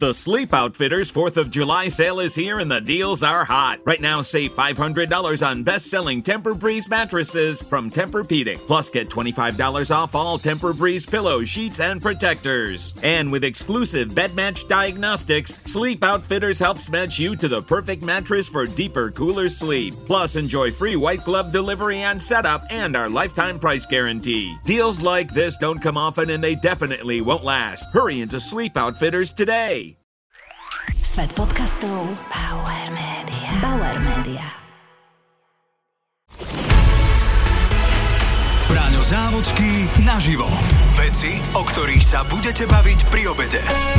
The Sleep Outfitters 4th of July sale is here and the deals are hot. Right now, save $500 on best-selling Tempur-Breeze mattresses from Tempur-Pedic. Plus, get $25 off all Tempur-Breeze pillows, sheets, and protectors. And with exclusive bed match diagnostics, Sleep Outfitters helps match you to the perfect mattress for deeper, cooler sleep. Plus, enjoy free white glove delivery and setup and our lifetime price guarantee. Deals like this don't come often and they definitely won't last. Hurry into Sleep Outfitters today. Svet podcastov Bauer Media. Bauer Media. Braňo Závodský naživo. Veci, o ktorých sa budete baviť pri obede.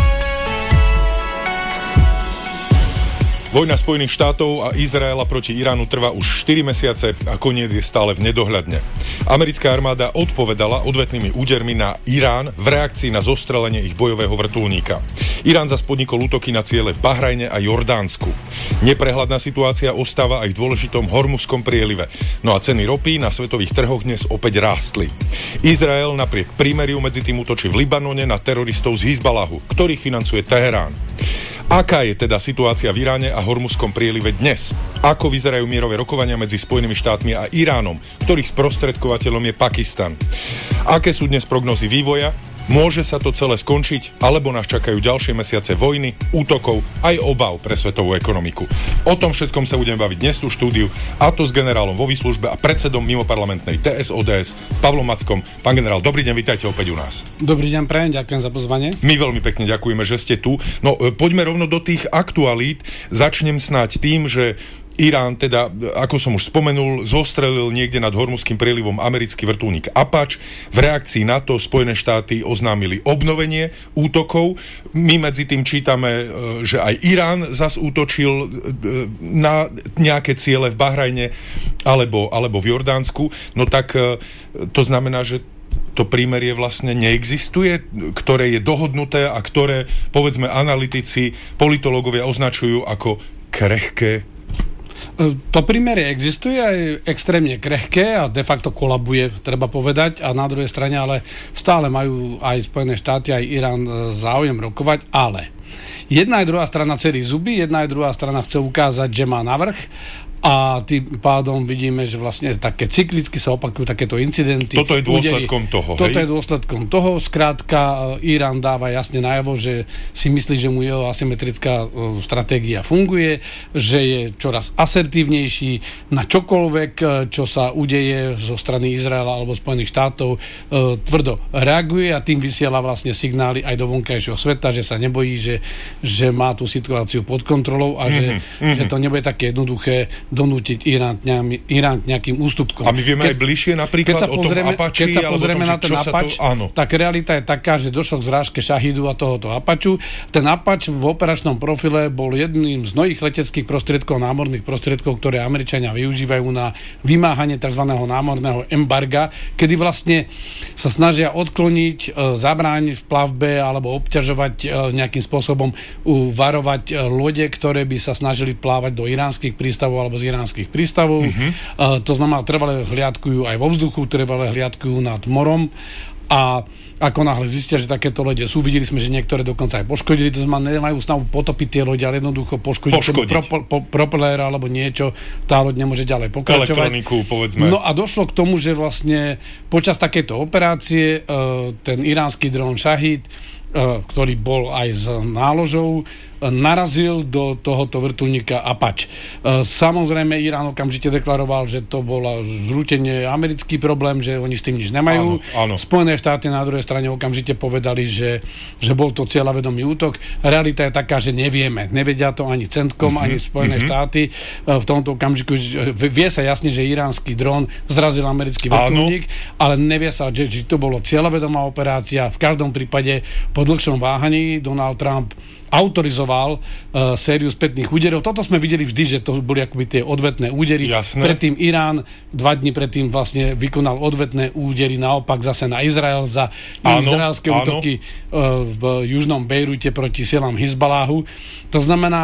Vojna Spojených štátov a Izraela proti Iránu trvá už 4 mesiace a koniec je stále v nedohľadne. Americká armáda odpovedala odvetnými údermi na Irán v reakcii na zostrelenie ich bojového vrtuľníka. Irán zas podnikol útoky na ciele v Bahrajne a Jordánsku. Neprehľadná situácia ostáva aj v dôležitom Hormuzskom prielive. No a ceny ropy na svetových trhoch dnes opäť rástli. Izrael napriek prímeriu medzi tým útočí v Libanone na teroristov z Hizbalahu, ktorých financuje Teherán. Aká je teda situácia v Iráne a Hormuzskom prielive dnes? Ako vyzerajú mierové rokovania medzi Spojenými štátmi a Iránom, ktorých sprostredkovateľom je Pakistan? Aké sú dnes prognózy vývoja? Môže sa to celé skončiť, alebo nás čakajú ďalšie mesiace vojny, útokov, aj obav pre svetovú ekonomiku? O tom všetkom sa budeme baviť dnes tu v štúdiu, a to s generálom vo výslužbe a predsedom mimoparlamentnej TSODS Pavlom Mackom. Pán generál, dobrý deň, vítajte opäť u nás. Dobrý deň, prajem, ďakujem za pozvanie. My veľmi pekne ďakujeme, že ste tu. No, poďme rovno do tých aktualít. Začnem snáď tým, že Irán teda, ako som už spomenul, zostrelil niekde nad Hormuzským prielivom americký vrtuľník Apache. V reakcii na to Spojené štáty oznámili obnovenie útokov. My medzi tým čítame, že aj Irán zas útočil na nejaké ciele v Bahrajne alebo v Jordánsku. No tak to znamená, že to prímerie vlastne neexistuje, ktoré je dohodnuté a ktoré, povedzme, analytici, politológovia označujú ako krehké. To prímerie existuje, aj extrémne krehké a de facto kolabuje, treba povedať, a na druhej strane ale stále majú aj Spojené štáty, aj Irán záujem rokovať, ale jedna aj druhá strana cerí zuby, jedna aj druhá strana chce ukázať, že má navrch. A tým pádom vidíme, že vlastne také cyklicky sa opakujú takéto incidenty. Toto je dôsledkom toho, Toto je dôsledkom toho. Skrátka, Irán dáva jasne najavo, že si myslí, že mu jeho asymetrická stratégia funguje, že je čoraz asertívnejší na čokoľvek, čo sa udeje zo strany Izraela alebo Spojených štátov, tvrdo reaguje a tým vysiela vlastne signály aj do vonkajšieho sveta, že sa nebojí, že má tú situáciu pod kontrolou a že to nebude také jednoduché donútiť Irán k nejakým ústupkom. A my vieme aj bližšie napríklad o tom Apache, keď sa pozrieme na ten Apache, tak realita je taká, že došlo k zrážke Šahidu a tohoto Apaču. Ten Apache v operačnom profile bol jedným z mnohých leteckých prostriedkov, námorných prostriedkov, ktoré Američania využívajú na vymáhanie tzv. Námorného embarga, kedy vlastne sa snažia odkloniť, zabrániť v plavbe alebo obťažovať nejakým spôsobom, varovať lode, ktoré by sa snažili plávať do iránskych prístavov alebo z iránskych prístavov. To znamená, trvale hliadkujú aj vo vzduchu, trvale hliadkujú nad morom a ako náhle zistia, že takéto lode sú, videli sme, že niektoré dokonca aj poškodili, to znamená, nemajú snahu potopiť tie lode, ale jednoducho poškodiť propeller alebo niečo, tá loď nemôže ďalej pokračovať. Elektroniku, povedzme. No a došlo k tomu, že vlastne počas takéto operácie ten iránsky dron Shahid, ktorý bol aj s náložou, narazil do tohoto vrtuľníka Apache. Samozrejme, Irán okamžite deklaroval, že to bolo zrútenie americký problém, že oni s tým nič nemajú. Áno. Spojené štáty na druhej strane okamžite povedali, že bol to cieľavedomý útok. Realita je taká, že nevieme. Nevedia to ani Centkom, ani Spojené štáty. V tomto okamžiku vie sa jasne, že iránsky dron zrazil americký vrtuľník, ale nevie sa, že to bolo cieľavedomá operácia. V každom prípade po dlhšom váhaní Donald Trump autorizoval sériu spätných úderov. Toto sme videli vždy, že to boli akoby tie odvetné údery. Jasné. Predtým Irán 2 dni predtým vlastne vykonal odvetné údery naopak zase na Izrael za izraelské útoky v južnom Bejrute proti silám Hizbaláhu. To znamená,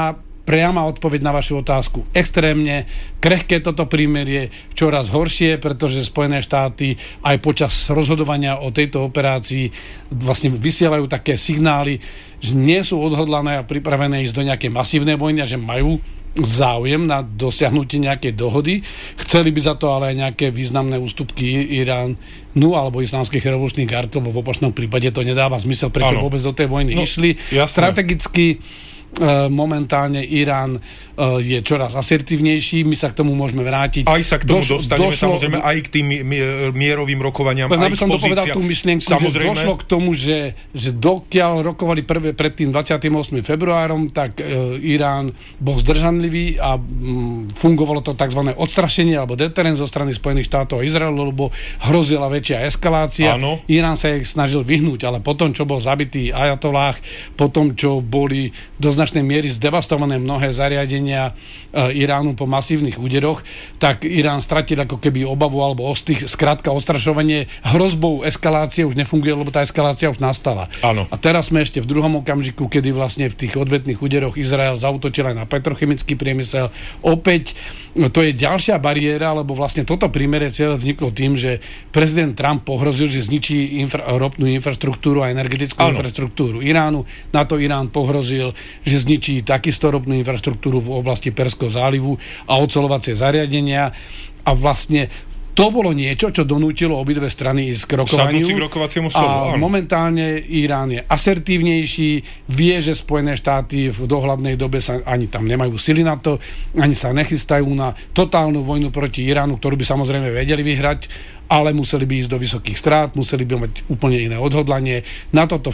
priama odpoveď na vašu otázku. Extrémne krehké toto prímerie, čoraz horšie, pretože Spojené štáty aj počas rozhodovania o tejto operácii vlastne vysielajú také signály, že nie sú odhodlané a pripravené ísť do nejakej masívnej vojny, že majú záujem na dosiahnutie nejakej dohody. Chceli by za to ale aj nejaké významné ústupky Iránu alebo islamských revolučných gard, lebo v opačnom prípade to nedáva zmysel, prečo vôbec do tej vojny išli. Jasné. Strategicky momentálne Irán je čoraz asertívnejší, my sa k tomu môžeme vrátiť. Aj sa k tomu dostaneme, samozrejme, aj k tým mierovým rokovaniam, aj k pozíciám. Dopovedal tú myšlienku, že došlo k tomu, že dokiaľ rokovali pred tým 28. februárom, tak Irán bol zdržanlivý a fungovalo to tzv. Odstrašenie alebo deterrent zo strany Spojených štátov a Izraelu, lebo hrozila väčšia eskalácia. Áno. Irán sa ich snažil vyhnúť, ale potom, čo bol zabitý ajatolách, potom, čo boli do značnej miery zdevastované mnohé zariadenia Iránu po masívnych úderoch, tak Irán stratil ako keby obavu alebo ostých, skrátka odstrašovanie hrozbou eskalácie už nefunguje, lebo tá eskalácia už nastala. Áno. A teraz sme ešte v druhom okamžiku, kedy vlastne v tých odvetných úderoch Izrael zaútočil aj na petrochemický priemysel. Opäť to je ďalšia bariéra, lebo vlastne toto prímerie celé vzniklo tým, že prezident Trump pohrozil, že zničí ropnú infraštruktúru a energetickú infraštruktúru Iránu. Na to Irán pohrozil, že zničí takisto ropnú infraštruktúru v oblasti Perského zálivu a oceľovacie zariadenia a vlastne to bolo niečo, čo donútilo obidve strany ísť k rokovaniu. Sadnúci k rokovaciemu stolu. A momentálne Irán je asertívnejší, vie, že Spojené štáty v dohľadnej dobe sa ani tam nemajú sily na to, ani sa nechystajú na totálnu vojnu proti Iránu, ktorú by samozrejme vedeli vyhrať, ale museli by ísť do vysokých strát, museli by mať úplne iné odhodlanie. Na toto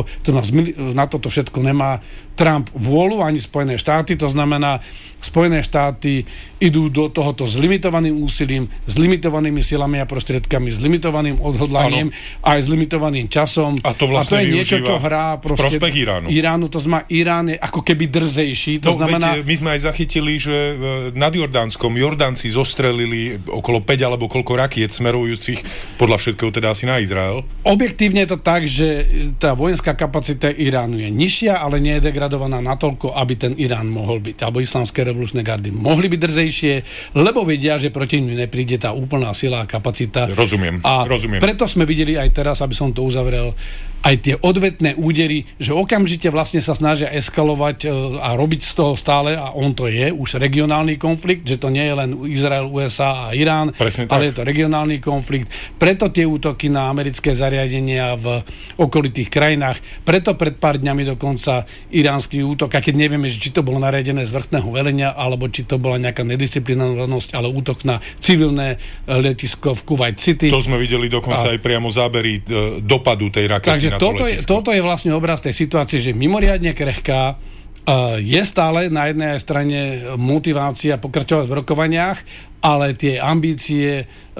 všetko nemá Trump vôľu, ani Spojené štáty, to znamená, Spojené štáty idú do tohoto s limitovaným úsilím, s limitovanými silami a prostriedkami, s limitovaným odhodlaním, aj s limitovaným časom. A to vlastne je niečo, čo hrá prospech Iránu. To znamená, Irán je ako keby drzejší. To znamená... my sme aj zachytili, že nad Jordánskom Jordánci zostrelili okolo 5 alebo koľko rakiet smerujúcich podľa všetkého teda asi na Izrael. Objektívne je to tak, že tá vojenská kapacita Iránu je nižšia, ale nie je degradovaná natoľko, aby ten Irán mohol byť, alebo islamské revolučné gardy mohli byť drzejšie, lebo vedia, že proti nim nepríde tá úplná sila a kapacita. Rozumiem. Preto sme videli aj teraz, aby som to uzavrel, aj tie odvetné údery, že okamžite vlastne sa snažia eskalovať a robiť z toho stále, a on to je už regionálny konflikt, že to nie je len Izrael, USA a Irán, ale je to regionálny konflikt. Preto tie útoky na americké zariadenia v okolitých krajinách, preto pred pár dňami dokonca iránsky útok, a keď nevieme, či to bolo nariadené z vrchného velenia, alebo či to bola nejaká nedisciplinovanosť, ale útok na civilné letisko v Kuwait City. To sme videli dokonca aj priamo zábery dopadu tej rakety. Takže toto je vlastne obraz tej situácie, že mimoriadne krehká, je stále na jednej strane motivácia pokračovať v rokovaniach, ale tie ambície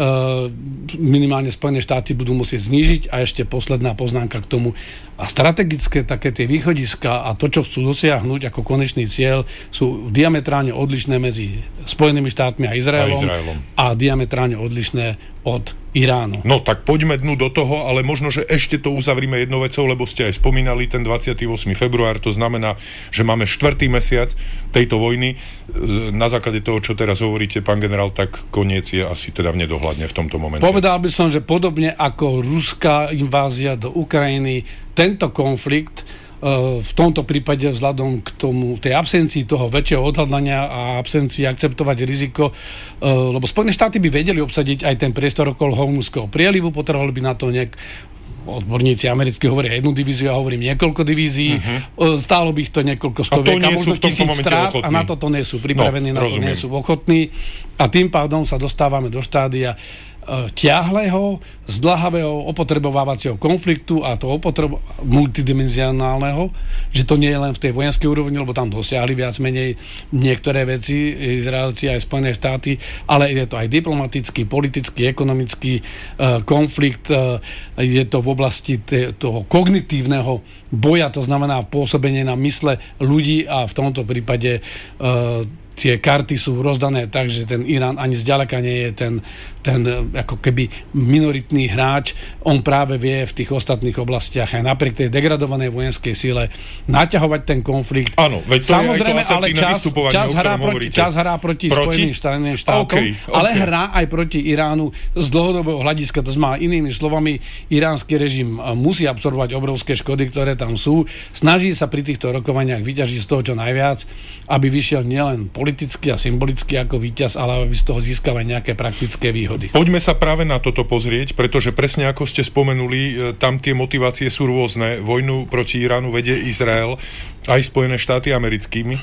minimálne Spojené štáty budú musieť znížiť. A ešte posledná poznámka k tomu. A strategické také tie východiska a to, čo chcú dosiahnuť ako konečný cieľ, sú diametrálne odlišné medzi Spojenými štátmi a Izraelom a diametrálne odlišné od Iránu. No tak poďme dnu do toho, ale možno, že ešte to uzavrime jednou vecou, lebo ste aj spomínali ten 28. február, to znamená, že máme 4. mesiac tejto vojny. Na základe toho, čo teraz hovoríte, pán generál, tak koniec je asi teda v nedohľadne v tomto momente. Povedal by som, že podobne ako ruská invázia do Ukrajiny, tento konflikt v tomto prípade vzhľadom k tomu, tej absencii toho väčšieho odhľadania a absencii akceptovať riziko, lebo Spojené štáty by vedeli obsadiť aj ten priestor okolo Hormuzského prielivu, potrebovali by na to odborníci americkí hovoria jednu divíziu, ja hovorím niekoľko divízií. Stálo by ich to niekoľko stoviek a možno 1000 strát a na toto nie sú pripravení, na to nie sú ochotní. A tým pádom sa dostávame do štádia ťahlého, zdĺhavého opotrebovávacieho konfliktu a to multidimenzionálneho, že to nie je len v tej vojenskej úrovni, lebo tam dosiahli viac menej niektoré veci Izraelci aj Spojené štáty, ale je to aj diplomatický, politický, ekonomický konflikt, je to v oblasti toho kognitívneho boja, to znamená pôsobenie na mysle ľudí a v tomto prípade tie karty sú rozdané tak, že ten Irán ani zďaleka nie je ten ako keby minoritný hráč. On práve vie v tých ostatných oblastiach aj napriek tej degradovanej vojenskej sile naťahovať ten konflikt. Áno, veď to samozrejme, je ale čas hrá proti Spojeným štátom, ale hrá aj proti Iránu z dlhodobého hľadiska. To znamená, inými slovami, iránsky režim musí absorbovať obrovské škody, ktoré tam sú. Snaží sa pri týchto rokovaniach vyťažiť z toho čo najviac, aby vyšiel nielen politicky a symbolicky ako víťaz, ale aby z toho získal aj nejaké praktické výhody. Poďme sa práve na toto pozrieť, pretože presne ako ste spomenuli, tam tie motivácie sú rôzne. Vojnu proti Iránu vedie Izrael aj Spojené štáty americkými.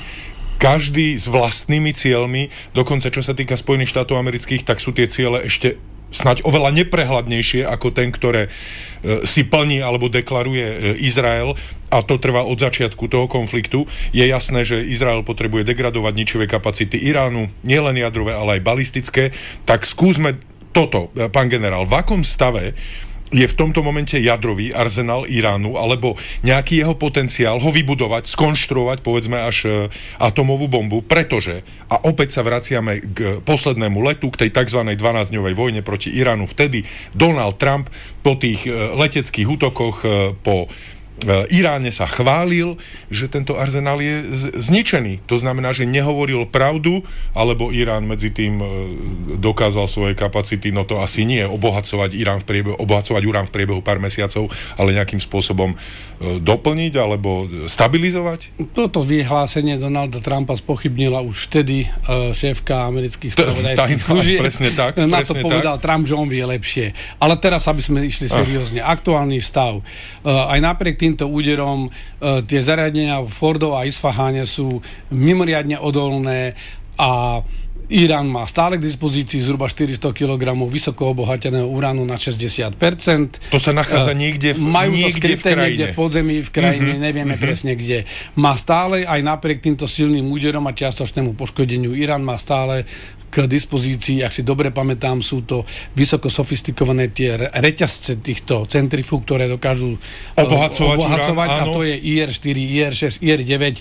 Každý s vlastnými cieľmi, dokonca čo sa týka Spojených štátov amerických, tak sú tie ciele ešte snáď oveľa neprehľadnejšie ako ten, ktoré si plní alebo deklaruje Izrael, a to trvá od začiatku toho konfliktu. Je jasné, že Izrael potrebuje degradovať ničivé kapacity Iránu, nielen jadrové, ale aj balistické. Tak skúsme toto, pán generál, v akom stave je v tomto momente jadrový arzenál Iránu, alebo nejaký jeho potenciál ho vybudovať, skonštruovať, povedzme až atomovú bombu, pretože, a opäť sa vraciame k poslednému letu, k tej tzv. 12-dňovej vojne proti Iránu, vtedy Donald Trump po tých leteckých útokoch po Iráne sa chválil, že tento arzenál je zničený. To znamená, že nehovoril pravdu, alebo Irán medzi tým dokázal svoje kapacity, no to asi nie, obohacovať urán v priebehu pár mesiacov, ale nejakým spôsobom doplniť alebo stabilizovať? Toto vyhlásenie Donalda Trumpa spochybnila už vtedy šéfka amerických spravodajských služieb. Presne tak. Na to povedal Trump, že on vie lepšie. Ale teraz, aby sme išli seriózne. Aktuálny stav. Aj napriek týmto úderom tie zariadenia v Fordoch a Isfaháne sú mimoriadne odolné a Irán má stále k dispozícii zhruba 400 kg vysoko obohateného uránu na 60%. To sa nachádza niekde v krajine. Niekde v podzemí v krajine, nevieme presne kde. Má stále, aj napriek týmto silným úderom a čiastočnému poškodeniu, Irán má stále k dispozícii, ak si dobre pamätám, sú to vysoko sofistikované tie reťazce týchto centrifúg, ktoré dokážu obohacovať a to je IR-4, IR-6, IR-9,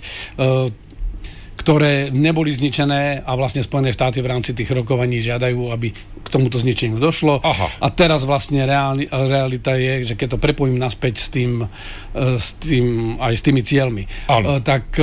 ktoré neboli zničené a vlastne Spojené štáty v rámci tých rokovaní žiadajú, aby k tomuto zničeniu došlo. Aha. A teraz vlastne realita je, že keď to prepojím naspäť s tými cieľmi, tak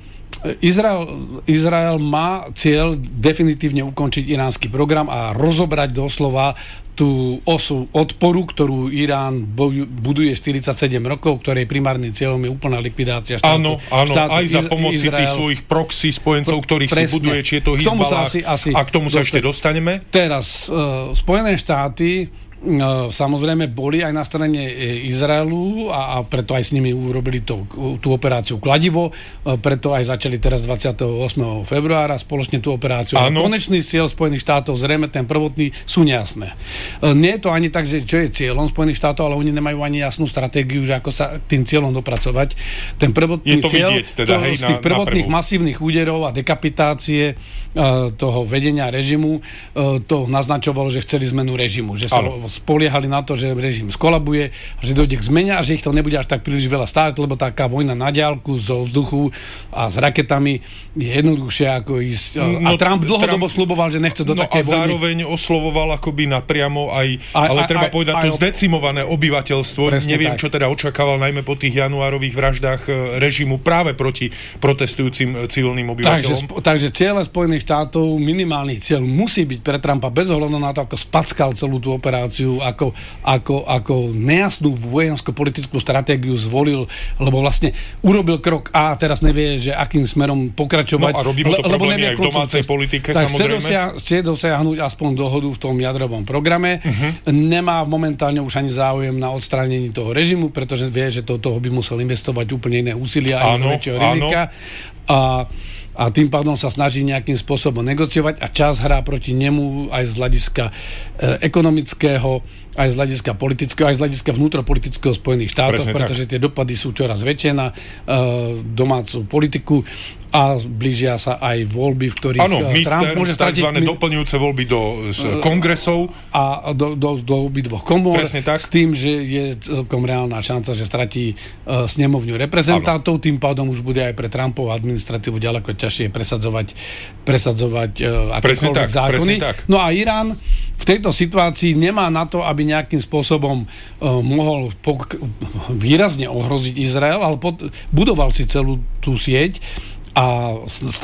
Izrael má cieľ definitívne ukončiť iránsky program a rozobrať doslova tú osu odporu, ktorú Irán buduje 47 rokov, ktorej primárnym cieľom je úplná likvidácia štátu. Áno, aj za pomoci tých svojich proxy spojencov, ktorých si buduje, či je to Hizballah, a k tomu sa ešte dostaneme. Teraz Spojené štáty samozrejme boli aj na strane Izraelu a preto aj s nimi urobili tú operáciu Kladivo, preto aj začali teraz 28. februára spoločne tú operáciu. Konečný cieľ Spojených štátov, zrejme ten prvotný, sú nejasné. Nie je to ani tak, že čo je cieľom Spojených štátov, ale oni nemajú ani jasnú stratégiu, že ako sa tým cieľom dopracovať. Ten prvotný cieľ z tých prvotných masívnych úderov a dekapitácie toho vedenia režimu to naznačovalo, že chceli zmenu režimu, že sa spoliehali na to, že režim skolabuje, že dojde k zmene a že ich to nebude až tak príliš veľa stáť, lebo taká vojna na diaľku zo vzduchu a s raketami je jednoduchšie ako ísť. A Trump dlhodobo sľuboval, že nechce do takej vojny. A zároveň oslovoval akoby napriamo ale treba povedať to zdecimované obyvateľstvo. Neviem, čo teda očakával najmä po tých januárových vraždách režimu práve proti protestujúcim civilným obyvateľom. Takže cieľe Spojených štátov, minimálny cieľ musí byť pre Trumpa bez ohľadu na to, ako spackal celú tú operáciu, ako nejasnú vojensko-politickú stratégiu zvolil, lebo vlastne urobil krok A, teraz nevie, že akým smerom pokračovať. No a robí to problémy aj v domácej politike, tak samozrejme. Chce dosiahnuť aspoň dohodu v tom jadrovom programe. Nemá momentálne už ani záujem na odstránení toho režimu, pretože vie, že do toho by musel investovať úplne iné úsilia a väčšieho rizika. A tým pádom sa snaží nejakým spôsobom negociovať a čas hrá proti nemu aj z hľadiska ekonomického, aj z hľadiska politického, aj z hľadiska vnútropolitického Spojených štátov, pretože tie dopady sú čoraz väčšie na domácu politiku a blížia sa aj voľby, v ktorých Trump môže stratiť doplňujúce voľby do kongresov a do obidvoch komôr, s tým, že je celkom reálna šanca, že stratí snemovňu reprezentantov, tým pádom už bude aj pre Trumpovú administratívu administratívu ďaleko ťažšie presadzovať akékoľvek zákony. No a Irán v tejto situácii nemá na to, aby nejakým spôsobom mohol výrazne ohroziť Izrael, ale budoval si celú tú sieť a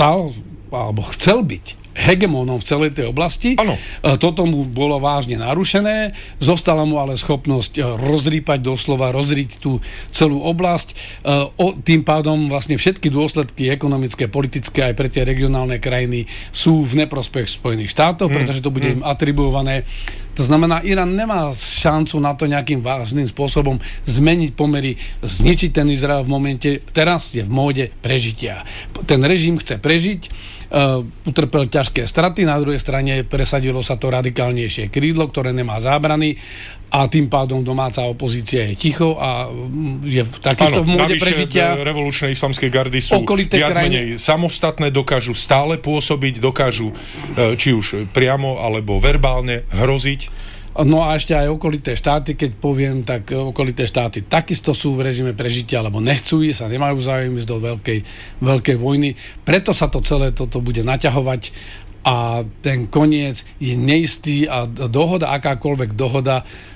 chcel byť hegemónom v celej tej oblasti. Ano. Toto mu bolo vážne narušené, zostala mu ale schopnosť rozrýpať doslova, rozriť tú celú oblasť. Tým pádom vlastne všetky dôsledky ekonomické, politické aj pre tie regionálne krajiny sú v neprospech Spojených štátov, pretože to bude im atribuované. To znamená, Irán nemá šancu na to nejakým vážnym spôsobom zmeniť pomery, zničiť ten Izrael v momente, teraz je v móde prežitia. Ten režim chce prežiť, utrpel ťažké straty, na druhej strane presadilo sa to radikálnejšie krídlo, ktoré nemá zábrany a tým pádom domáca opozícia je ticho a je takisto v móde prežitia. Revolučné islamské gardy sú viac menej samostatné, dokážu stále pôsobiť, dokážu či už priamo alebo verbálne hroziť. No a ešte aj okolité štáty, keď poviem, tak okolité štáty takisto sú v režime prežitia, alebo nechcú ísť a nemajú záujem ísť do veľkej vojny. Preto sa to celé toto bude naťahovať a ten koniec je neistý a akákoľvek dohoda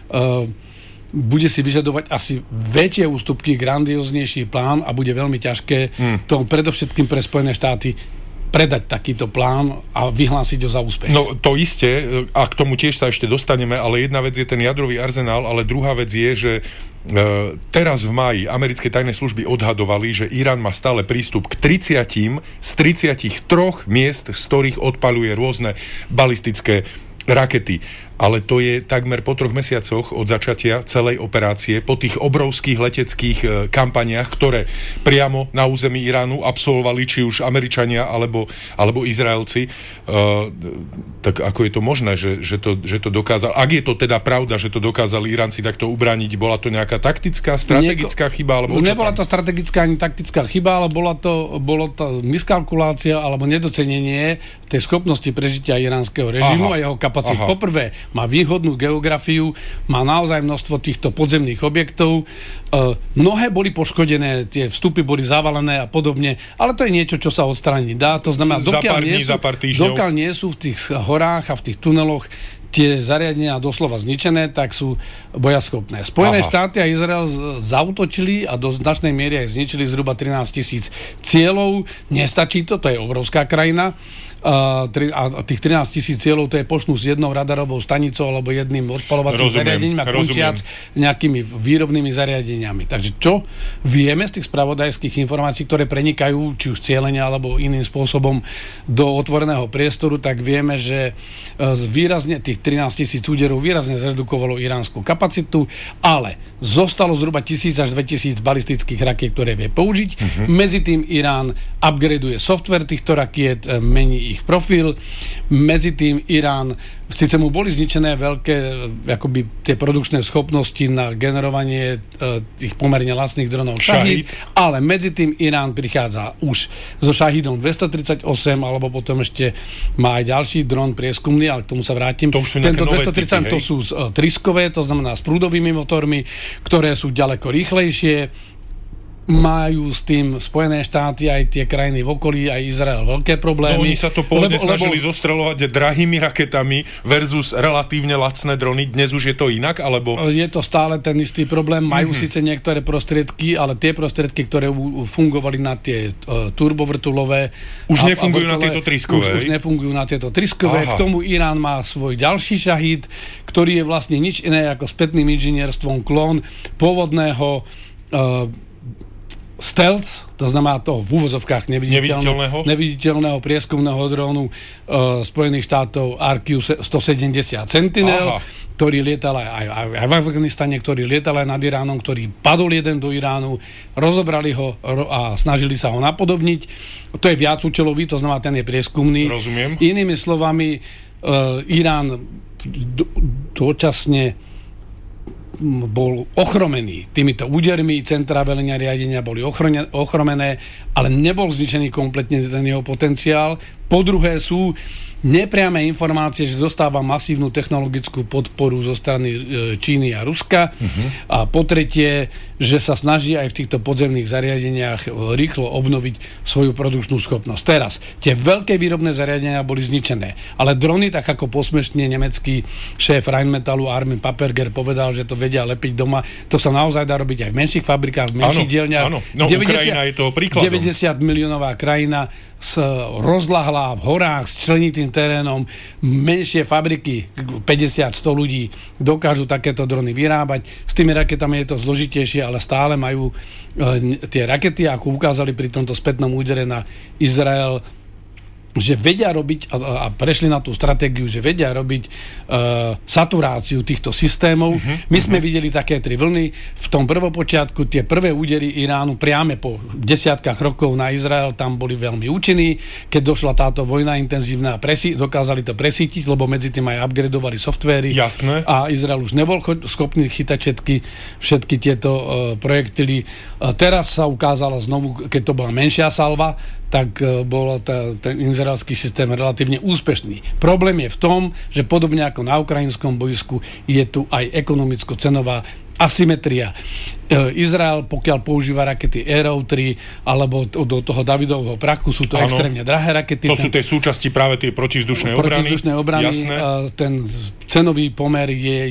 bude si vyžadovať asi väčšie ústupky, grandioznejší plán a bude veľmi ťažké to predovšetkým pre Spojené štáty predať takýto plán a vyhlásiť ho za úspech. No to isté, a k tomu tiež sa ešte dostaneme, ale jedna vec je ten jadrový arzenál, ale druhá vec je, že teraz v máji americké tajné služby odhadovali, že Irán má stále prístup k 30 z 33 miest, z ktorých odpaľuje rôzne balistické rakety. Ale to je takmer po 3 mesiacoch od začatia celej operácie, po tých obrovských leteckých kampaniách, ktoré priamo na území Iránu absolvovali či už Američania alebo Izraelci. Tak ako je to možné, že to dokázal? Ak je to teda pravda, že to dokázali Iránci takto ubrániť, bola to nejaká taktická, strategická chyba? Alebo nebola to strategická ani taktická chyba, ale bola to miskalkulácia alebo nedocenenie tej schopnosti prežitia iránskeho režimu a jeho kapacít. Poprvé, má výhodnú geografiu, má naozaj množstvo týchto podzemných objektov. Mnohé boli poškodené, tie vstupy boli zavalené a podobne, ale to je niečo, čo sa odstrániť dá. To znamená, dokiaľ nie sú v tých horách a v tých tuneloch tie zariadenia doslova zničené, tak sú bojaschopné. Spojené štáty a Izrael zaútočili a do značnej miery aj zničili zhruba 13 000 cieľov. Nestačí to je obrovská krajina. A tých 13 000 cieľov to je počnú s jednou radarovou stanicou alebo jedným odpaľovacím zariadením a končiac nejakými výrobnými zariadeniami. Takže čo vieme z tých spravodajských informácií, ktoré prenikajú či už cieľenia alebo iným spôsobom do otvoreného priestoru, tak vieme, že výrazne tých 13 000 úderov výrazne zredukovalo iránsku kapacitu, ale zostalo zhruba 1000 až 2000 balistických rakiet, ktoré vie použiť. Medzi tým Irán upgradeuje software týchto rakiet, mení ich profil. Medzi tým Irán, síce mu boli zničené veľké akoby tie produkčné schopnosti na generovanie tých pomerne lacných dronov Šahid, ale medzi tým Irán prichádza už so Šahidom 238, alebo potom ešte má aj ďalší dron prieskumný, ale k tomu sa vrátim. Tento 230 to sú triskové, to znamená s prúdovými motormi, ktoré sú ďaleko rýchlejšie. Majú s tým Spojené štáty aj tie krajiny v okolí, aj Izrael veľké problémy. No oni sa to pôvodne snažili zostreľovať drahými raketami versus relatívne lacné drony. Dnes už je to inak, alebo... Je to stále ten istý problém. Majú síce niektoré prostriedky, ale tie prostriedky, ktoré fungovali na tie turbovrtulové... Už nefungujú na tieto triskové. Už nefungujú na tieto triskové. K tomu Irán má svoj ďalší Šahid, ktorý je vlastne nič iné ako spätným inžinierstvom klón pôvodného stealth, to znamená toho v úvozovkách neviditeľného prieskumného drónu Spojených štátov RQ-170 Sentinel, ktorý lietal aj v Afganistane, ktorý lietal aj nad Iránom, ktorý padol jeden do Iránu, rozobrali ho a snažili sa ho napodobniť. To je viacúčelový, to znamená, ten je prieskumný. Rozumiem. Inými slovami, Irán dočasne bol ochromený týmito údermi, centrá velenia riadenia boli ochromené, ale nebol zničený kompletne ten jeho potenciál. Po druhé sú nepriame informácie, že dostáva masívnu technologickú podporu zo strany Číny a Ruska. A po tretie, že sa snaží aj v týchto podzemných zariadeniach rýchlo obnoviť svoju produkčnú schopnosť. Teraz, tie veľké výrobné zariadenia boli zničené, ale drony, tak ako posmešne nemecký šéf Rheinmetallu Armin Paperger povedal, že to vedia lepiť doma, to sa naozaj dá robiť aj v menších fabrikách, v menších dielniach. Áno, no Ukrajina je toho príkladom. 90 miliónová krajina rozlahlá v horách s členitým terénom, menšie fabriky, 50-100 ľudí dokážu takéto drony vyrábať. S tými raketami je to zložitejšie, ale stále majú tie rakety, ako ukázali pri tomto spätnom údere na Izrael, že vedia robiť, a prešli na tú stratégiu, že vedia robiť saturáciu týchto systémov. My sme videli také 3 vlny. V tom prvopočiatku tie prvé údery Iránu priame po desiatkách rokov na Izrael tam boli veľmi účinní. Keď došla táto vojna intenzívna, dokázali to presítiť, lebo medzi tým aj upgradovali softvéry. Jasné. A Izrael už nebol schopný chytať všetky tieto projektily. Teraz sa ukázala znovu, keď to bola menšia salva, tak bol ten izraelský systém relatívne úspešný. Problém je v tom, že podobne ako na ukrajinskom bojsku je tu aj ekonomicko-cenová asymetria. Izrael, pokiaľ používa rakety Arrow 3 alebo do toho Davidovho prachu, sú to extrémne drahé rakety. To sú tie súčasti práve tie protivzdušné obrany. Ten cenový pomer je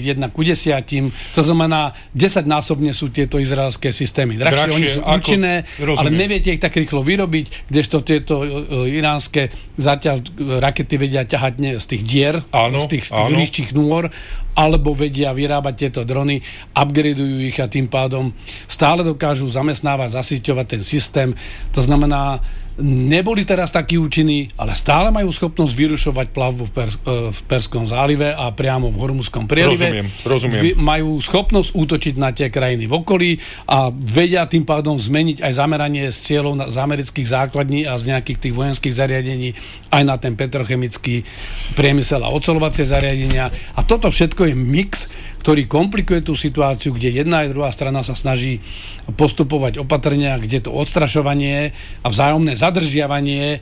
1:10. To znamená, 10-násobne sú tieto izraelské systémy drahšie. Oni sú účinné, ale neviete ich tak rýchlo vyrobiť, kdežto tieto iránske zatiaľ rakety vedia ťahať z tých dier, z tých nižších nôr, alebo vedia vyrábať tieto drony, upgradeujú ich a tým pádom stále dokážu zamestnávať, zasíťovať ten systém. To znamená, neboli teraz takí účinní, ale stále majú schopnosť vyrušovať plavbu v Perskom zálive a priamo v Hormuzskom prielive. Rozumiem. Majú schopnosť útočiť na tie krajiny v okolí a vedia tým pádom zmeniť aj zameranie z cieľov z amerických základní a z nejakých tých vojenských zariadení aj na ten petrochemický priemysel a oceľovacie zariadenia. A toto všetko je mix, ktorý komplikuje tú situáciu, kde jedna aj druhá strana sa snaží postupovať opatrenia, kde to odstrašovanie a vzájomné zadržiavanie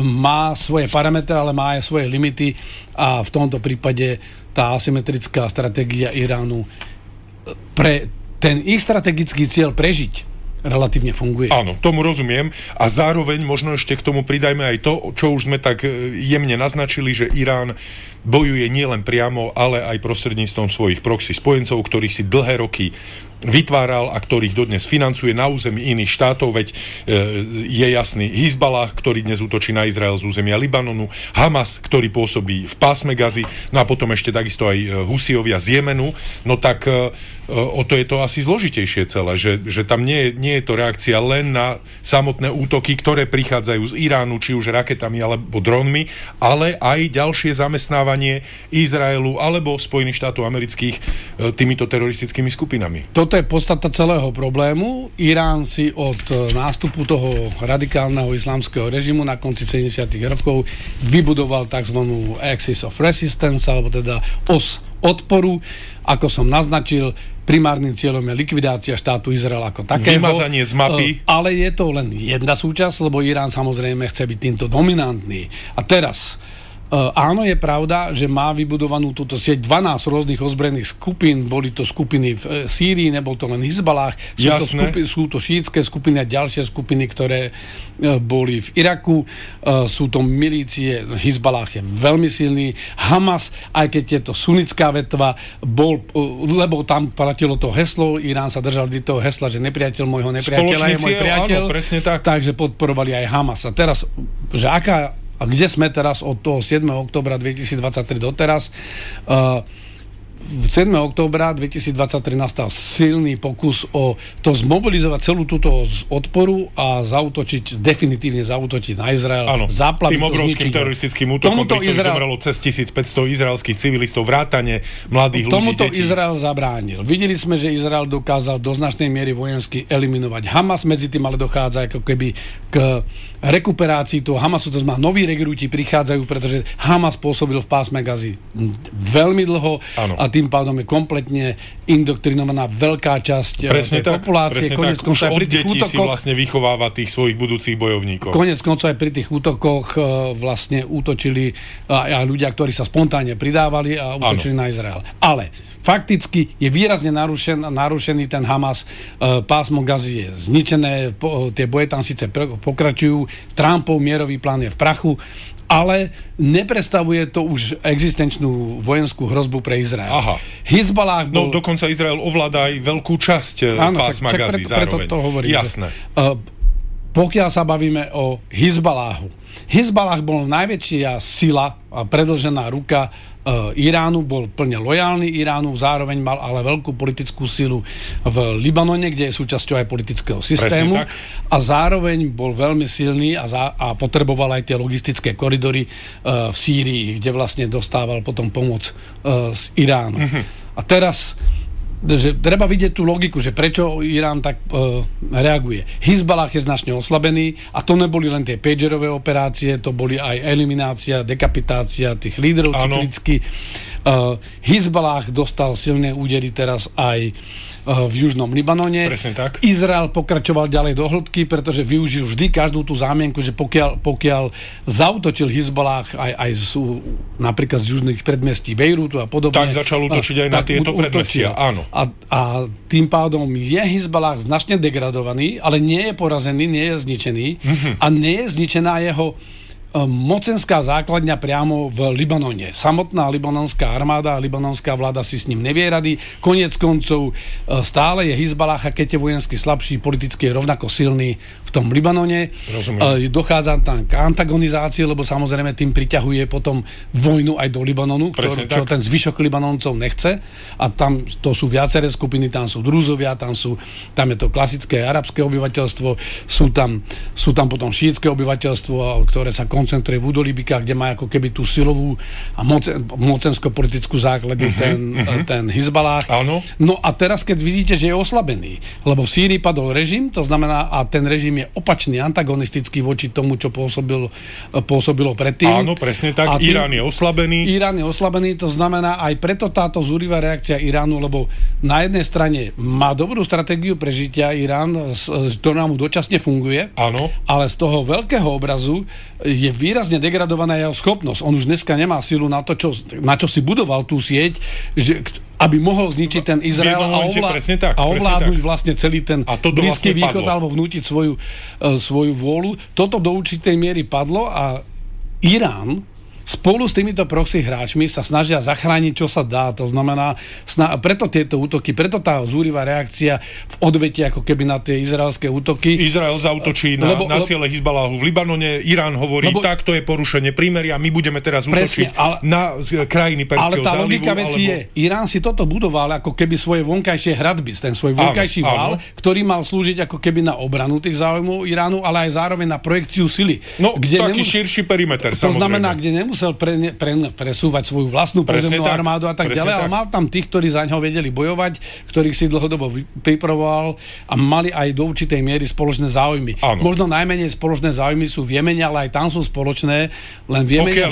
má svoje parametre, ale má aj svoje limity a v tomto prípade tá asymetrická stratégia Iránu pre ten ich strategický cieľ prežiť relatívne funguje. Áno, tomu rozumiem a zároveň možno ešte k tomu pridajme aj to, čo už sme tak jemne naznačili, že Irán bojuje nielen priamo, ale aj prostredníctvom svojich proxy spojencov, ktorých si dlhé roky vytváral a ktorých dodnes financuje na území iných štátov, veď je jasný Hizbalah, ktorý dnes útočí na Izrael z územia Libanonu, Hamas, ktorý pôsobí v pásme Gazy, no a potom ešte takisto aj Husijovia z Jemenu, no tak o to je to asi zložitejšie celé, že tam nie je to reakcia len na samotné útoky, ktoré prichádzajú z Iránu, či už raketami alebo dronmi, ale aj ďalšie zamestnávanie Izraelu alebo Spojených štátov amerických týmito teroristickými skupinami. Toto je podstata celého problému. Irán si od nástupu toho radikálneho islamského režimu na konci 70. rokov vybudoval tzv. Axis of Resistance, alebo teda os odporu. Ako som naznačil, primárnym cieľom je likvidácia štátu Izrael ako takého. Vymazanie z mapy. Ale je to len jedna súčasť, lebo Irán samozrejme chce byť týmto dominantný. A teraz áno, je pravda, že má vybudovanú túto sieť 12 rôznych ozbrojených skupín. Boli to skupiny v Sýrii, nebol to len Hizbalah. Sú to šíitske skupiny a ďalšie skupiny, ktoré boli v Iraku. Sú to milície. Hizbalah je veľmi silný. Hamas, aj keď je to sunnická vetva, lebo tam platilo to heslo. Irán sa držal vždy toho hesla, že nepriateľ môjho nepriateľa je môj priateľ. Áno, presne tak. Takže podporovali aj Hamas. A teraz, že a kde sme teraz od toho 7. októbra 2023 doteraz? 7. októbra 2023 nastal silný pokus o to zmobilizovať celú túto odporu a definitívne zaútočiť na Izrael. Áno, tým obrovským teroristickým útokom, pri ktorým zomrelo cez 1500 izraelských civilistov, vrátane mladých ľudí, tomuto detí. Izrael zabránil. Videli sme, že Izrael dokázal do značnej miery vojensky eliminovať Hamas, medzi tým ale dochádza ako keby k rekuperácii toho Hamasu, to znamená, noví rekrúti prichádzajú, pretože Hamas pôsobil v pásme Gazy veľmi dlho. Áno. A tým pádom je kompletne indoktrinovaná veľká časť tej populácie. Presne tak. Už od detí si vlastne vychováva tých svojich budúcich bojovníkov. Konec koncov aj pri tých útokoch vlastne útočili aj ľudia, ktorí sa spontánne pridávali a útočili na Izrael. Ale fakticky je výrazne narušený ten Hamas. Pásmo Gazy je zničené, tie boje tam síce pokračujú, Trumpov mierový plán je v prachu, ale nepredstavuje to už existenčnú vojenskú hrozbu pre Izrael. Aha. Hizbalách bol... No dokonca Izrael ovláda aj veľkú časť pásma Gazy zároveň. Preto to hovorím. Jasné. Pokiaľ sa bavíme o Hizbaláhu. Hizbalah bol najväčšia sila a predĺžená ruka Iránu, bol plne lojálny Iránu, zároveň mal ale veľkú politickú silu v Libanone, kde je súčasťou aj politického systému a zároveň bol veľmi silný a potreboval aj tie logistické koridory v Sýrii, kde vlastne dostával potom pomoc z Iránu. A teraz že treba vidieť tú logiku, že prečo Irán tak reaguje. Hizbalah je značne oslabený a to neboli len tie pagerové operácie, to boli aj eliminácia, dekapitácia tých líderov cyklicky. Hizbalah dostal silné údery teraz aj v južnom Libanone. Presne tak. Izrael pokračoval ďalej do hĺbky, pretože využil vždy každú tú zámienku, že pokiaľ zautočil Hizbalah aj napríklad z južných predmestí Bejrútu a podobne. Tak začal útočiť aj na tieto predmestia. Áno. A tým pádom je Hizbalah značne degradovaný, ale nie je porazený, nie je zničený a nie je zničená jeho mocenská základňa priamo v Libanone. Samotná libanonská armáda a libanonská vláda si s ním nevie rady. Koniec koncov stále je Hizbalah, a keď je vojensky slabší, politicky je rovnako silný v tom Libanone. Rozumiem. Dochádza tam k antagonizácii, lebo samozrejme tým priťahuje potom vojnu aj do Libanonu, čo ten zvyšok Libanoncov nechce. A tam to sú viaceré skupiny, tam sú Drúzovia, tam je to klasické arabské obyvateľstvo, sú tam potom šíitské obyvateľstvo, ktoré sa koncentruje v údolí Bika, kde má ako keby tú silovú a mocensko-politickú základňu ten Hizbalah. Áno. No a teraz, keď vidíte, že je oslabený, lebo v Sýrii padol režim, to znamená, a ten režim je opačný, antagonistický voči tomu, čo pôsobilo predtým. Áno, presne tak. Irán je oslabený. To znamená aj preto táto zúrivá reakcia Iránu, lebo na jednej strane má dobrú stratégiu prežitia Irán, ktorá mu dočasne funguje, áno, ale z toho veľkého obrazu je výrazne degradovaná jeho schopnosť. On už dneska nemá silu na to, na čo si budoval tú sieť, aby mohol zničiť ten Izrael a ovládnuť vlastne celý ten Blízky východ alebo vnútiť svoju vôľu. Toto do určitej miery padlo a Irán spolu s týmito proxy hráčmi sa snažia zachrániť, čo sa dá. To znamená, preto tieto útoky, preto tá zúrivá reakcia v odvete ako keby na tie izraelské útoky. Izrael zaútočí na ciele Hizbalahu v Libanone, Irán hovorí, takto je porušenie prímeria, my budeme teraz útočiť na krajiny Perského zálivu. Ale tá logika veci je, Irán si toto budoval ako keby svoje vonkajšie hradby, ten svoj vonkajší val, ktorý mal slúžiť ako keby na obranu tých záujmov Iránu, ale aj zároveň na projekciu sily. No, taký širší perimeter, samozrejme. To znamená, kde nemusel presúvať svoju vlastnú pozemnú armádu a tak ďalej, ale mal tam tých, ktorí za ňoho vedeli bojovať, ktorých si dlhodobo pripravoval a mali aj do určitej miery spoločné záujmy. Áno. Možno najmenej spoločné záujmy sú v Jemene, ale aj tam sú spoločné, len v Jemene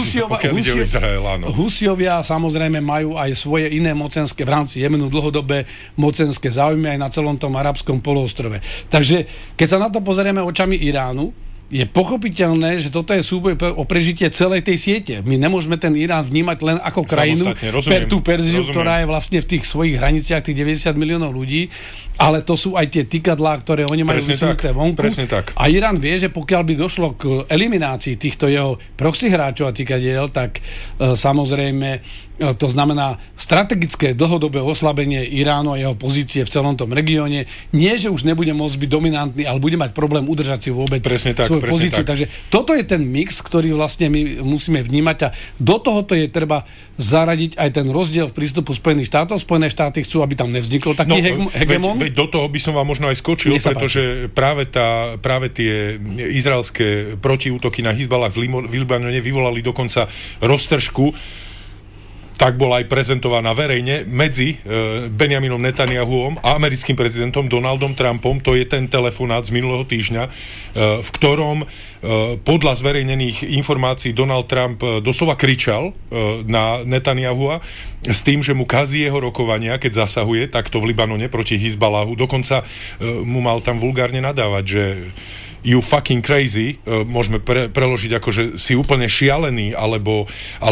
Husiovia samozrejme majú aj svoje iné mocenské v rámci Jemenu dlhodobé mocenské záujmy aj na celom tom arabskom poloostrove. Takže keď sa na to pozrieme očami Iránu, je pochopiteľné, že toto je súboj o prežitie celej tej siete. My nemôžeme ten Irán vnímať len ako krajinu, tú Perziu, ktorá je vlastne v tých svojich hraniciach, tých 90 miliónov ľudí, ale to sú aj tie tykadlá, ktoré oni majú vysunuté vonku. A Irán vie, že pokiaľ by došlo k eliminácii týchto jeho proxy hráčov a tykadiel, tak samozrejme to znamená strategické dlhodobé oslabenie Iránu a jeho pozície v celom tom regióne. Nie, že už nebude môcť byť dominantný, ale bude mať problém udržať si vôbec svoju pozíciu. Tak. Takže toto je ten mix, ktorý vlastne my musíme vnímať a do tohoto je treba zaradiť aj ten rozdiel v prístupu Spojených štátov. Spojené štáty chcú, aby tam nevznikol taký hegemon. Veď do toho by som vám možno aj skočil, pretože práve tie izraelské protiútoky na Hizbalah v Libanone vyvolali dokonca roztržku. tak bola aj prezentovaná verejne medzi Benjaminom Netanyahuom a americkým prezidentom Donaldom Trumpom. To je ten telefonát z minulého týždňa, v ktorom podľa zverejnených informácií Donald Trump doslova kričal na Netanyahua s tým, že mu kazí jeho rokovania, keď zasahuje takto v Libanone proti Hizbalahu. Dokonca mu mal tam vulgárne nadávať, že you fucking crazy, môžeme preložiť ako, že si úplne šialený, alebo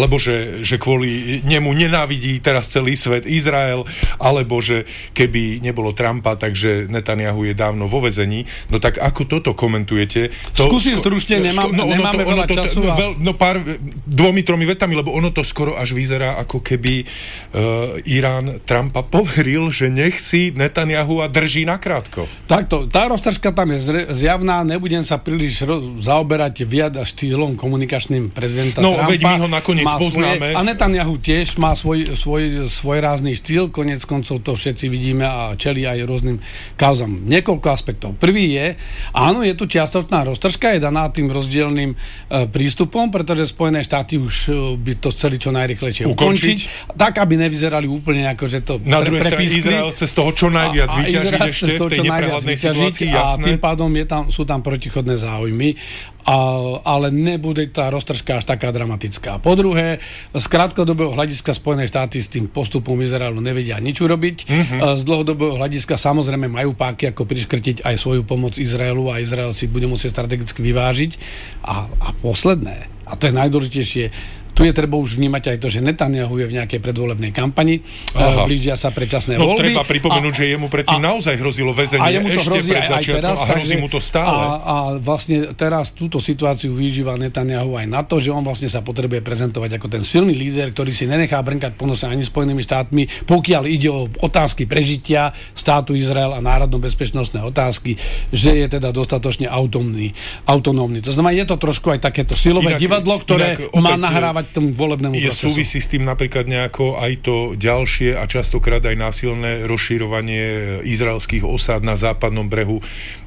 že kvôli nemu nenávidí teraz celý svet Izrael, alebo že keby nebolo Trumpa, takže Netanyahu je dávno vo väzení. No tak ako toto komentujete? Skúsim stručne, nemáme veľa času. Dvomi, tromi vetami, lebo ono to skoro až vyzerá, ako keby Irán Trumpa poveril, že nech si Netanyahu a drží nakrátko. Takto, tá roztržka tam je zjavná, nebudem sa príliš zaoberať viac a štýlom komunikačným prezidenta Trumpa. No, veď my ho nakoniec poznáme. A Netanyahu tiež má svoj rázny štýl, koniec koncov to všetci vidíme a čelí aj rôznym kauzam. Niekoľko aspektov. Prvý je, áno, je tu čiastočná roztržka, je daná tým rozdielnym prístupom, pretože Spojené štáty už by to chceli čo najrýchlejšie ukončiť, tak, aby nevyzerali úplne ako, že to na druhej strane Izrael chce z toho čo najviac vyťažiť ešte v tej neprehľadnej situácii, jasné. A tým pádom sú tam protichodné záujmy, ale nebude tá roztržka až taká dramatická. Po druhé, z krátkodobého hľadiska Spojené štáty s tým postupom Izraelu nevedia nič urobiť. Z dlhodobého hľadiska samozrejme majú páky, ako priškrtiť aj svoju pomoc Izraelu a Izrael si bude musieť strategicky vyvážiť. A posledné, a to je najdôležitejšie, tu je treba už vnímať aj to, že Netanyahu je v nejakej predvolebnej kampani, blížia sa predčasné voľby. Treba pripomenúť, že jemu predtým naozaj hrozilo väzenie ešte pred začiatkom a hrozí mu to stále. A vlastne teraz túto situáciu využíva Netanyahu aj na to, že on vlastne sa potrebuje prezentovať ako ten silný líder, ktorý si nenechá brnkať po nose ani Spojenými štátmi, pokiaľ ide o otázky prežitia státu Izrael a národno-bezpečnostné otázky, že je teda dostatočne autonómny. To znamená, je to trošku aj takéto silové divadlo, ktoré má nahrávať tomu volebnému procesu. Súvisí s tým napríklad nejako aj to ďalšie a častokrát aj násilné rozširovanie izraelských osád na západnom brehu.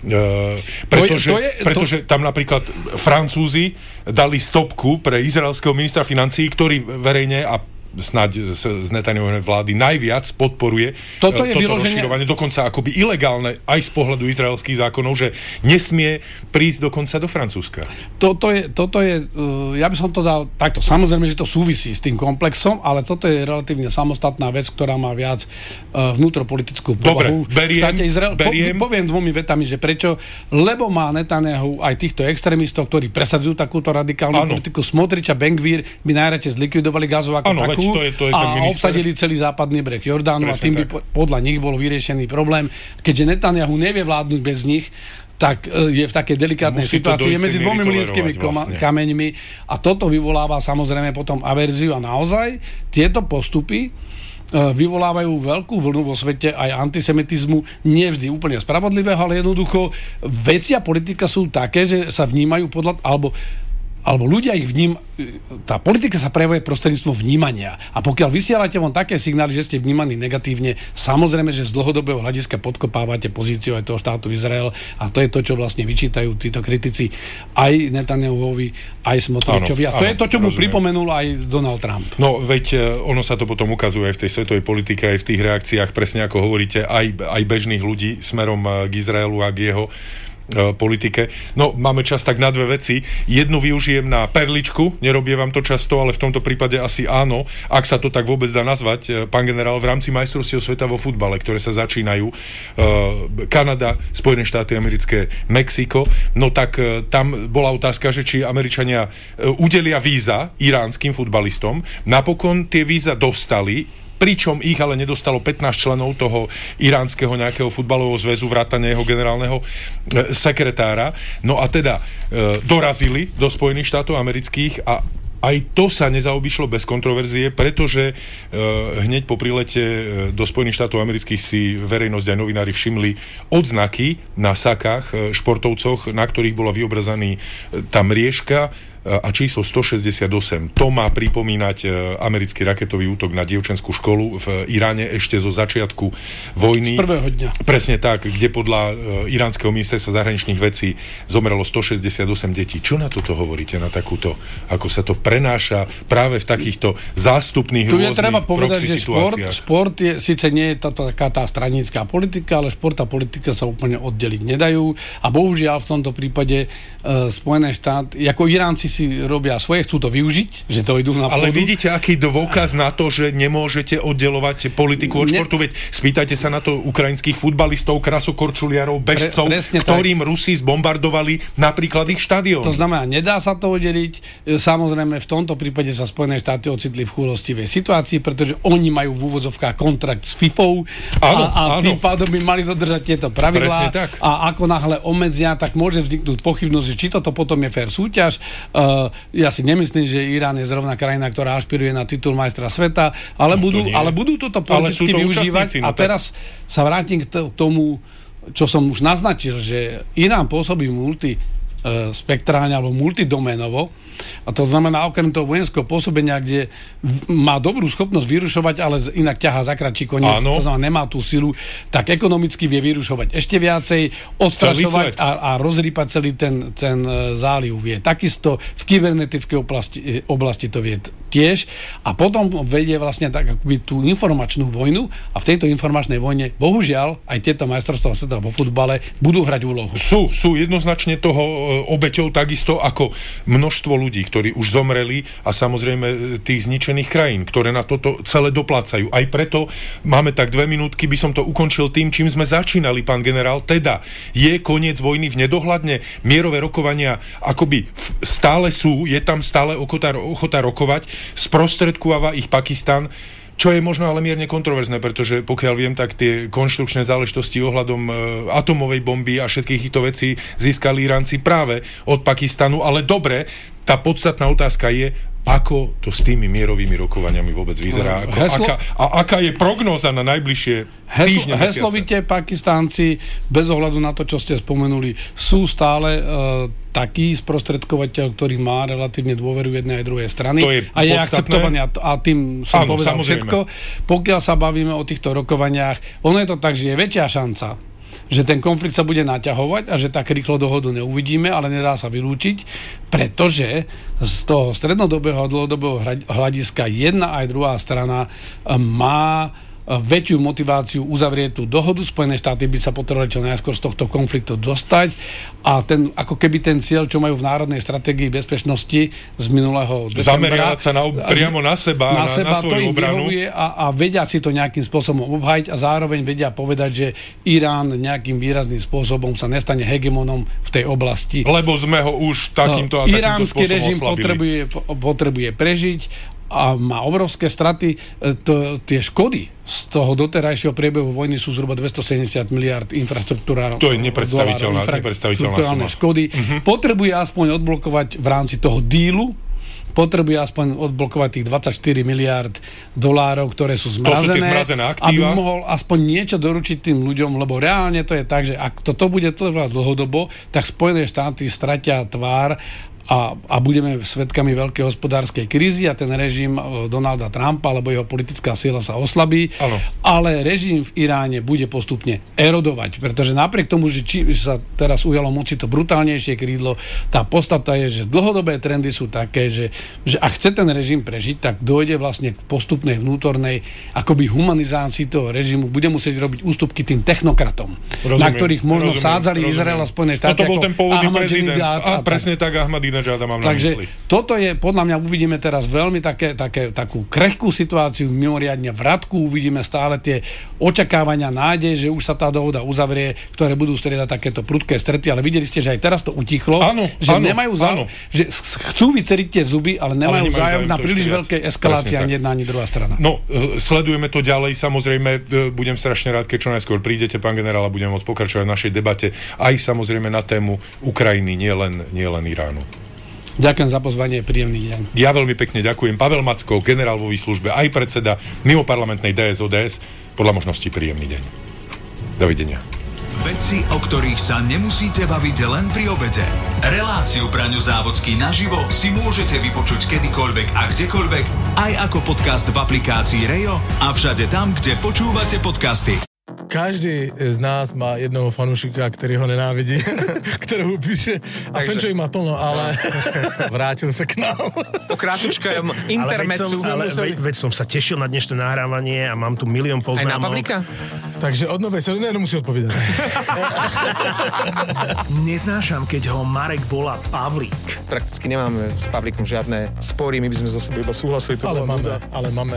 Pretože tam napríklad Francúzi dali stopku pre izraelského ministra financií, ktorý verejne a snáď z Netanyahuovej vlády najviac podporuje toto rozširovanie, dokonca akoby ilegálne aj z pohľadu izraelských zákonov, že nesmie prísť dokonca do Francúzska. Toto je ja by som to dal takto. Samozrejme, že to súvisí s tým komplexom, ale toto je relatívne samostatná vec, ktorá má viac vnútropolitickú povahu. Dobre, beriem. Poviem dvomi vetami, že prečo, lebo má Netanyahu aj týchto extrémistov, ktorí presadzujú takúto radikálnu politiku. Smotrich a Ben-Gvir by najradšej zlikvidovali Gazu ako takú. To je a obsadili celý západný breh Jordánu. Presne, a tým by podľa nich bol vyriešený problém. Keďže Netanyahu nevie vládnuť bez nich, tak je v takej delikátnej situácii medzi dvomi mlynskými kameňmi a toto vyvoláva samozrejme potom averziu a naozaj tieto postupy vyvolávajú veľkú vlnu vo svete aj antisemitizmu, nie vždy úplne spravodlivého, ale jednoducho veci a politika sú také, že sa vnímajú podľa, alebo ľudia ich tá politika sa prejavuje prostredníctvom vnímania. A pokiaľ vysielate von také signály, že ste vnímaní negatívne, samozrejme, že z dlhodobého hľadiska podkopávate pozíciu aj toho štátu Izrael a to je to, čo vlastne vyčítajú títo kritici aj Netanyahuovi, aj Smotričovi. A to je to, čo mu pripomenul aj Donald Trump. No, veď ono sa to potom ukazuje aj v tej svetovej politike, aj v tých reakciách, presne ako hovoríte, aj bežných ľudí smerom k Izraelu a k jeho politike. No, máme čas tak na dve veci. Jednu využijem na perličku, nerobie vám to často, ale v tomto prípade asi áno, ak sa to tak vôbec dá nazvať, pán generál, v rámci majstrovstiev sveta vo futbale, ktoré sa začínajú, Kanada, Spojené štáty americké, Mexiko, no tak tam bola otázka, že či Američania udelia víza iránskym futbalistom. Napokon tie víza dostali, pričom ich ale nedostalo 15 členov toho iránskeho nejakého futbalového zväzu, vrátane jeho generálneho sekretára. No a teda dorazili do Spojených štátov amerických a aj to sa nezaobišlo bez kontroverzie, pretože hneď po prilete do Spojených štátov amerických si verejnosť aj novinári všimli odznaky na sakách športovcoch, na ktorých bola vyobrazaný tá mriežka a číslo 168. To má pripomínať americký raketový útok na dievčenskú školu v Iráne ešte zo začiatku vojny. Z prvého dňa. Presne tak, kde podľa iránskeho ministerstva zahraničných vecí zomrelo 168 detí. Čo na toto hovoríte, na takúto, ako sa to prenáša práve v takýchto zástupných tu rôznych je treba povedať, že situáciách? šport je, síce nie je taká tá stranická politika, ale šport a politika sa úplne oddeliť nedajú a bohužiaľ v tomto prípade Spojené štáty, ako Iránci si robia svoje, chcú to využiť, že to idú na pôdu. Ale vidíte, aký dôkaz na to, že nemôžete oddelovať politiku od športu? Veď spýtajte sa na to ukrajinských futbalistov, krasokorčuliarov, bežcov, ktorým Rusi zbombardovali napríklad ich štadión. To znamená, nedá sa to oddeliť. Samozrejme, v tomto prípade sa Spojené štáty ocitli v chúlostivej situácii, pretože oni majú v úvodzovkách kontrakt s FIFou a tým pádom by mali dodržať tieto pravidlá. A ako náhle obmedzia, tak môže vzniknúť pochybnosť, že či toto potom je fér súťaž. Ja si nemyslím, že Irán je zrovna krajina, ktorá ašpiruje na titul majstra sveta, ale budú toto politicky využívať. A teraz sa vrátim k tomu, čo som už naznačil, že Irán pôsobí multispektrálne alebo multidoménovo. A to znamená, okrem toho vojenského pôsobenia, kde má dobrú schopnosť vyrušovať, ale inak ťahá za kratší koniec, to znamená, nemá tú silu, tak ekonomicky vie vyrušovať ešte viacej, odstrašovať a rozrýpať celý ten záliv vie. Takisto v kybernetickej oblasti to vie tiež. A potom vedie vlastne tak akoby tú informačnú vojnu a v tejto informačnej vojne, bohužiaľ, aj tieto majstrovstvá sveta vo futbale budú hrať úlohu. Sú jednoznačne toho obeťou, takisto ako množstvo ľudí, ktorí už zomreli a samozrejme tých zničených krajín, ktoré na toto celé doplácajú. Aj preto máme tak 2 minútky, by som to ukončil tým, čím sme začínali, pán generál. Teda je koniec vojny v nedohľadne, mierové rokovania akoby stále sú, je tam stále ochota rokovať, sprostredkováva ich Pakistan, čo je možno ale mierne kontroverzné, pretože pokiaľ viem, tak tie konštrukčné záležitosti ohľadom atomovej bomby a všetkých týchto vecí získali Iránci práve od Pakistanu, ale dobre, tá podstatná otázka je, ako to s tými mierovými rokovaniami vôbec vyzerá? Aká je prognóza na najbližšie týždne, mesiace? Heslovite Pakistánci, bez ohľadu na to, čo ste spomenuli, sú stále taký sprostredkovateľ, ktorý má relatívne dôveru jednej aj druhej strany. A je akceptovaný a tým som povedal všetko. Pokiaľ sa bavíme o týchto rokovaniach, ono je to tak, že je väčšia šanca, že ten konflikt sa bude naťahovať a že tak rýchlo dohodu neuvidíme, ale nedá sa vylúčiť, pretože z toho strednodobého a dlhodobého hľadiska jedna aj druhá strana má väčšiu motiváciu uzavrieť tú dohodu. Spojené štáty by sa potrebovali čo najskôr z tohto konfliktu dostať a ako keby ten cieľ, čo majú v národnej stratégii bezpečnosti z minulého decembra, zameriavať sa priamo na seba, na svoju obranu a vedia si to nejakým spôsobom obhajiť a zároveň vedia povedať, že Irán nejakým výrazným spôsobom sa nestane hegemonom v tej oblasti. Lebo sme ho už takýmto a takýmto iránsky spôsobom režim oslabili. potrebuje prežiť a má obrovské straty. Tie škody z toho doterajšieho priebehu vojny sú zhruba 270 miliard infraštruktúra. To je nepredstaviteľná suma. Škody. Potrebuje aspoň odblokovať v rámci toho dílu, potrebuje aspoň odblokovať tých 24 miliárd dolárov, ktoré sú zmrazené. To sú tie zmrazené aktíva. Aby mohol aspoň niečo doručiť tým ľuďom, lebo reálne to je tak, že ak toto bude trvať dlhodobo, tak Spojené štáty stratia tvár a budeme svedkami veľkej hospodárskej krízy a ten režim Donalda Trumpa alebo jeho politická sila sa oslabí, ale režim v Iráne bude postupne erodovať, pretože napriek tomu, že sa teraz ujalo moci to brutálnejšie krídlo, tá podstata je, že dlhodobé trendy sú také, že ak chce ten režim prežiť, tak dojde vlastne k postupnej vnútornej akoby humanizácii toho režimu, bude musieť robiť ústupky tým technokratom, na ktorých možno sádzali Izrael a Spojené štáty. To bol ten pôvodný prezident. Presne tak, Takže toto je, podľa mňa uvidíme teraz veľmi takú krehkú situáciu, mimoriadne vratku, uvidíme stále tie očakávania, nádej, že už sa tá dohoda uzavrie, ktoré budú striedať takéto prudké strety, ale videli ste, že aj teraz to utichlo, že chcú vyceriť tie zuby, ale nemajú záujem na príliš veľkej eskalácii ani jedna, ani druhá strana. No, sledujeme to ďalej, samozrejme, budem strašne rád, keď čo najskôr prídete, pán generál, a budeme môcť pokračovať v našej debate, aj samozrejme na tému Ukrajiny, nielen Iránu. Ďakujem za pozvanie, príjemný deň. Ja veľmi pekne ďakujem. Pavel Macko, generál vo výslužbe, aj predseda mimoparlamentnej DS-ODS. Podľa možností príjemný deň. Dovidenia. Veci, o ktorých sa nemusíte baviť len pri obede. Reláciu Braňo Závodský naživo si môžete vypočuť kedykoľvek a kdekoľvek, aj ako podcast v aplikácii Rejo a všade tam, kde počúvate podcasty. Každý z nás má jednoho fanúšika, ktorý ho nenávidí, ktorého píše a Fenčo ich má plno, ale vrátil sa k nám. Po krátučkom intermecu. Veď som sa tešil na dnešné nahrávanie a mám tu milión poznámok. Aj na Pavlíka? Takže od novej sa nemusí odpovedať. Neznášam, keď ho Marek volá Pavlík. Prakticky nemáme s Pavlíkom žiadne spory, my by sme zo sebe iba súhlasili. Ale máme.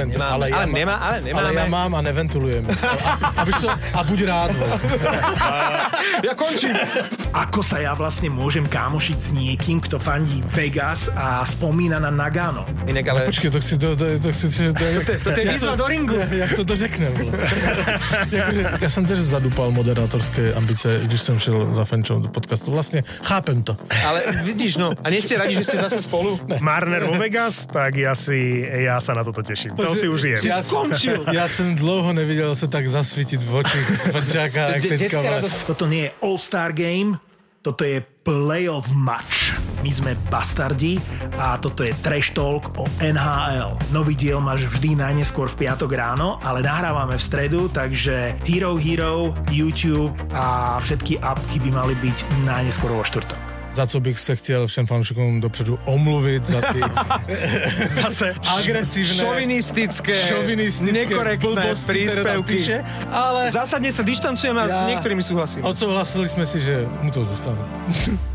Ja mám a neventulujem. A buď rád. Ja končím. Ako sa ja vlastne môžem kámošiť s niekým, kto fandí Vegas a spomína na Nagano? Inak, ale... Počkej, to je výzva do ringu. Jak to dořeknem. Ja som tiež zadúpal moderátorské ambice, když som šiel za Fenčom do podcastu. Vlastne chápem to. Ale vidíš, no. A nie ste radi, že ste zase spolu? Ne. Marner vo Vegas, tak ja sa na toto teším. To si už jem. Si skončil. Ja som dlouho nevidel sa tak zasvietiť v oči Fenčáka. Toto nie je All-Star Game, toto je playoff match. My sme bastardi a toto je Trash Talk o NHL. Nový diel máš vždy najneskôr v piatok ráno, ale nahrávame v stredu, takže Hero, YouTube a všetky appky by mali byť najneskôr vo štvrtok. Za co bych se chtěl všem fanúšikom dopředu omluvit za ty zase agresívne, šovinistické, nekorektné príspevky. Ale zásadne sa dištancujem a s niektorými súhlasím. Odsouhlasili sme si, že mu to zostáva.